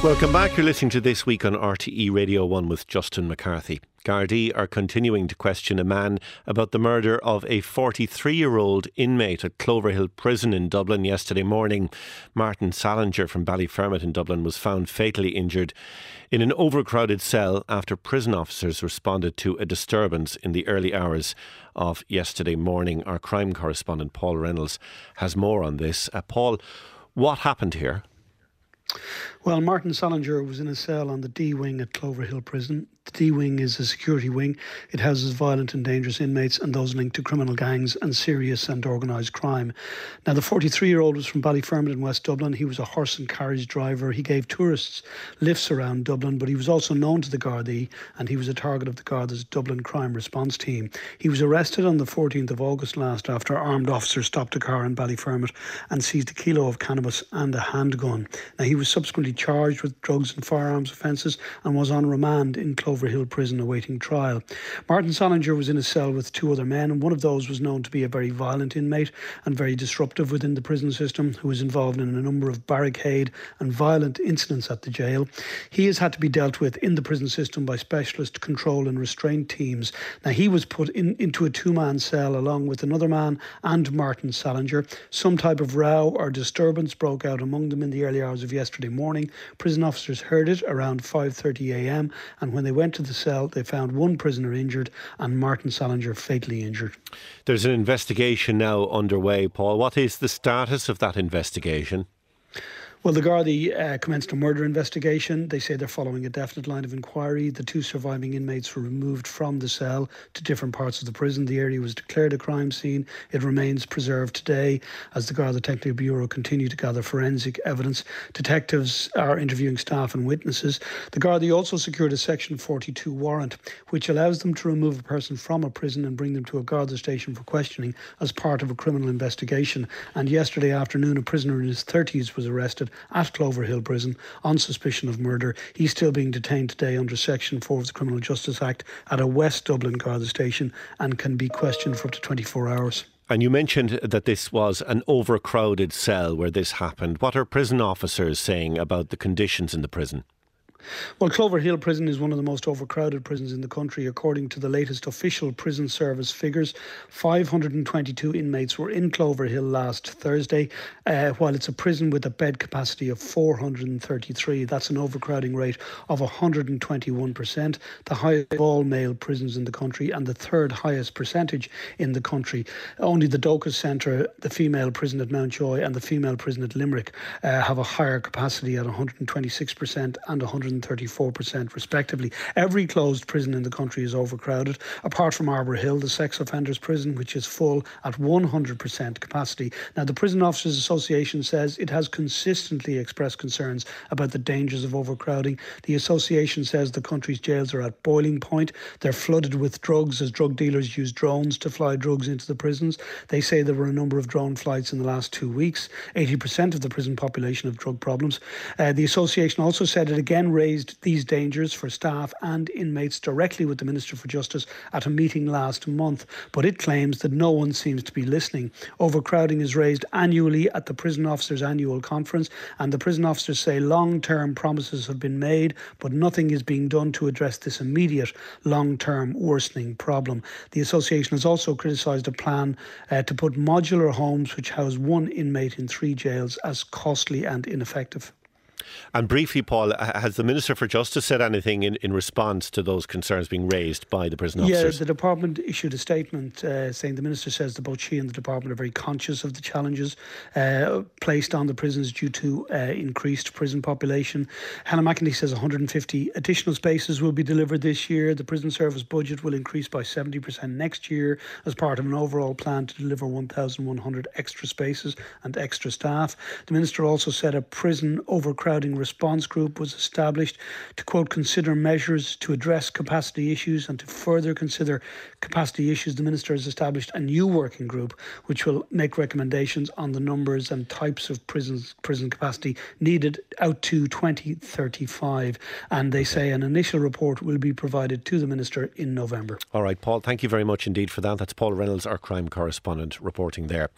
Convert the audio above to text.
Welcome back. You're listening to This Week on RTE Radio 1 with Justin McCarthy. Gardaí are continuing to question a man about the murder of a 43-year-old inmate at Cloverhill Prison in Dublin yesterday morning. Martin Salinger from Ballyfermot in Dublin was found fatally injured in an overcrowded cell after prison officers responded to a disturbance in the early hours of yesterday morning. Our crime correspondent Paul Reynolds has more on this. Paul, what happened here? Well, Martin Salinger was in a cell on the D wing at Cloverhill Prison. The D wing is a security wing. It houses violent and dangerous inmates and those linked to criminal gangs and serious and organised crime. Now, the 43-year-old was from Ballyfermot in West Dublin. He was a horse and carriage driver. He gave tourists lifts around Dublin, but he was also known to the Gardaí, and he was a target of the Garda's Dublin Crime Response Team. He was arrested on the 14th of August last after armed officers stopped a car in Ballyfermot and seized a kilo of cannabis and a handgun. Now, he was subsequently charged with drugs and firearms offences and was on remand in Cloverhill Prison awaiting trial. Martin Salinger was in a cell with two other men, and one of those was known to be a very violent inmate and very disruptive within the prison system, who was involved in a number of barricade and violent incidents at the jail. He has had to be dealt with in the prison system by specialist control and restraint teams. Now, he was put into a two-man cell along with another man and Martin Salinger. Some type of row or disturbance broke out among them in the early hours of yesterday morning. Prison officers heard it around 5:30 a.m. and when they went to the cell, they found one prisoner injured and Martin Salinger fatally injured. There's an investigation now underway, Paul. What is the status of that investigation? Well, the Gardaí commenced a murder investigation. They say they're following a definite line of inquiry. The two surviving inmates were removed from the cell to different parts of the prison. The area was declared a crime scene. It remains preserved today as the Garda Technical Bureau continue to gather forensic evidence. Detectives are interviewing staff and witnesses. The Gardaí also secured a Section 42 warrant, which allows them to remove a person from a prison and bring them to a Garda station for questioning as part of a criminal investigation. And yesterday afternoon, a prisoner in his 30s was arrested at Cloverhill Prison on suspicion of murder. He's still being detained today under Section 4 of the Criminal Justice Act at a West Dublin Garda station and can be questioned for up to 24 hours. And you mentioned that this was an overcrowded cell where this happened. What are prison officers saying about the conditions in the prison? Well, Cloverhill Prison is one of the most overcrowded prisons in the country. According to the latest official prison service figures, 522 inmates were in Cloverhill last Thursday, while it's a prison with a bed capacity of 433. That's an overcrowding rate of 121%, the highest of all male prisons in the country and the third highest percentage in the country. Only the Docus Centre, the female prison at Mountjoy and the female prison at Limerick have a higher capacity at 126% and 134% respectively. Every closed prison in the country is overcrowded, apart from Arbour Hill, the sex offenders prison, which is full at 100% capacity. Now, the Prison Officers Association says it has consistently expressed concerns about the dangers of overcrowding. The association says the country's jails are at boiling point. They're flooded with drugs as drug dealers use drones to fly drugs into the prisons. They say there were a number of drone flights in the last 2 weeks. 80% of the prison population have drug problems. The association also said it again raised these dangers for staff and inmates directly with the Minister for Justice at a meeting last month, but it claims that no one seems to be listening. Overcrowding is raised annually at the Prison Officers Annual Conference, and the prison officers say long-term promises have been made, but nothing is being done to address this immediate long-term worsening problem. The association has also criticised a plan to put modular homes which house one inmate in 3 jails as costly and ineffective. And briefly, Paul, has the Minister for Justice said anything in response to those concerns being raised by the prison officers? Yeah, the department issued a statement saying the Minister says that both she and the department are very conscious of the challenges placed on the prisons due to increased prison population. Hannah McEntee says 150 additional spaces will be delivered this year. The prison service budget will increase by 70% next year as part of an overall plan to deliver 1,100 extra spaces and extra staff. The Minister also said a prison overcrowding response group was established to, quote, consider measures to address capacity issues, and to further consider capacity issues, the Minister has established a new working group which will make recommendations on the numbers and types of prison capacity needed out to 2035. And they say an initial report will be provided to the Minister in November. All right, Paul, thank you very much indeed for that. That's Paul Reynolds, our crime correspondent, reporting there.